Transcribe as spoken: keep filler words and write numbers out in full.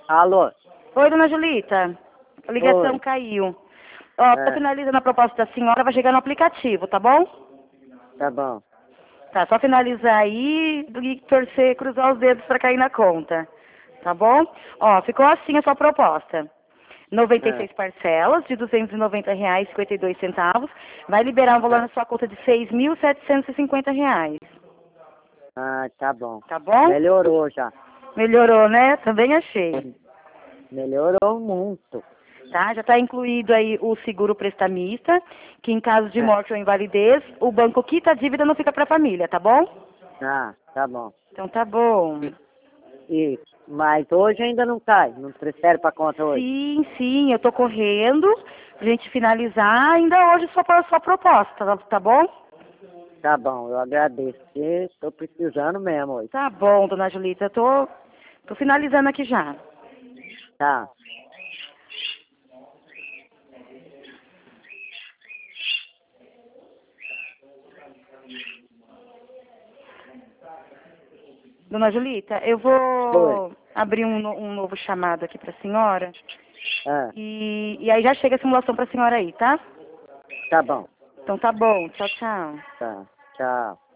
Alô? Oi, dona Julita. A ligação Oi. caiu. Ó, tô É, finalizando a proposta da senhora, vai chegar no aplicativo, tá bom? tá bom. Tá, só finalizar aí e torcer, cruzar os dedos pra cair na conta. Tá bom? Ó, ficou assim a sua proposta. noventa e É. seis parcelas de duzentos e noventa reais e cinquenta e dois centavos. Vai liberar um valor É. na sua conta de seis mil setecentos e cinquenta reais. Ah, tá bom. Tá bom? Melhorou já. Melhorou, né? Também achei. Melhorou muito. Tá? Já está incluído aí o seguro prestamista, que em caso de É. morte ou invalidez, o banco quita a dívida, não fica para a família, tá bom? Ah, tá bom. Então tá bom. E, mas hoje ainda não cai. Não transfere pra conta hoje. Sim, sim, eu tô correndo pra gente finalizar ainda hoje só para sua proposta, tá, tá bom? Tá bom, eu agradeço. Porque tô precisando mesmo hoje. Tá bom, dona Julita, eu tô, tô finalizando aqui já. Tá. Dona Julita, eu Oi. vou abrir um, no- um novo chamado aqui pra senhora Ah, e, e aí já chega a simulação pra senhora aí, tá? tá bom. Então tá bom, tchau, tchau. Tá. Tchau.